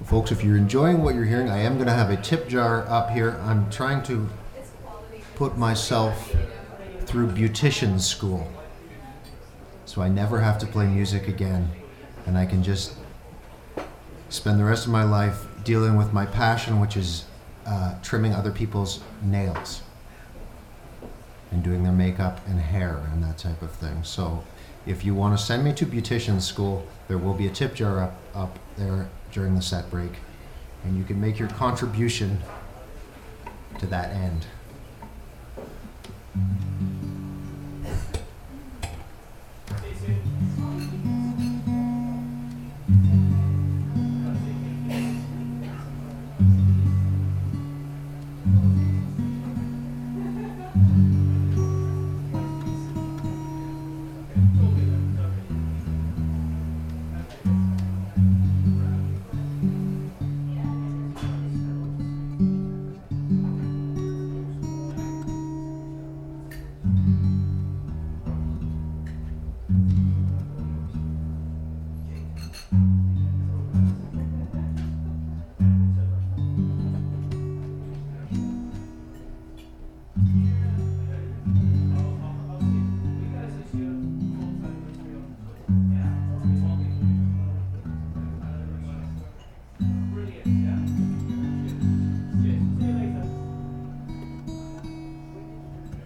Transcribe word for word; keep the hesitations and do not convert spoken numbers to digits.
folks, if you're enjoying what you're hearing, I am going to have a tip jar up here. I'm trying to put myself through beautician school, so I never have to play music again, and I can just spend the rest of my life dealing with my passion, which is uh, trimming other people's nails and doing their makeup and hair and that type of thing. So if you want to send me to beautician school, there will be a tip jar up, up there during the set break, and you can make your contribution to that end.